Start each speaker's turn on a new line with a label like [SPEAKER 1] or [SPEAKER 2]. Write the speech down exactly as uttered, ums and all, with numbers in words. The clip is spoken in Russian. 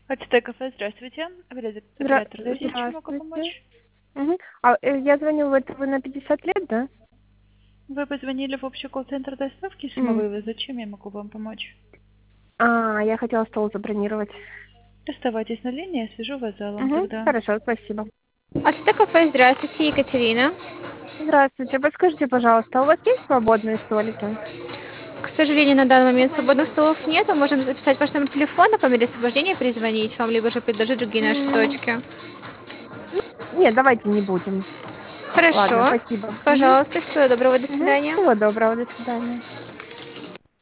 [SPEAKER 1] АТТ кафе, здравствуйте. Оператор,
[SPEAKER 2] Здра-
[SPEAKER 1] оператор, говорите, чем могу
[SPEAKER 2] Здравствуйте.
[SPEAKER 1] помочь?
[SPEAKER 2] Мгм. А, э, я звоню, это вы на пятьдесят лет, да?
[SPEAKER 1] Вы позвонили в общий колл-центр доставки
[SPEAKER 2] М.
[SPEAKER 1] самовывоза. Чем я могу вам помочь?
[SPEAKER 2] А, я хотела стол забронировать.
[SPEAKER 1] Оставайтесь на линии, я свяжу вас с залом
[SPEAKER 2] Угу.
[SPEAKER 1] тогда.
[SPEAKER 2] Хорошо, спасибо.
[SPEAKER 3] АТТ кафе, здравствуйте, Екатерина.
[SPEAKER 2] Здравствуйте, подскажите, пожалуйста, у вас есть свободные столики?
[SPEAKER 3] К сожалению, на данный момент свободных столов нет. Мы можем записать ваш номер телефона, по мере освобождения перезвонить вам, либо же предложить другие наши
[SPEAKER 2] М,
[SPEAKER 3] точки.
[SPEAKER 2] Нет, давайте не будем. Ладно,
[SPEAKER 3] Хорошо.
[SPEAKER 2] спасибо. Угу.
[SPEAKER 3] Пожалуйста, всего доброго, до
[SPEAKER 2] Угу.
[SPEAKER 3] свидания.
[SPEAKER 2] Всего доброго, до свидания.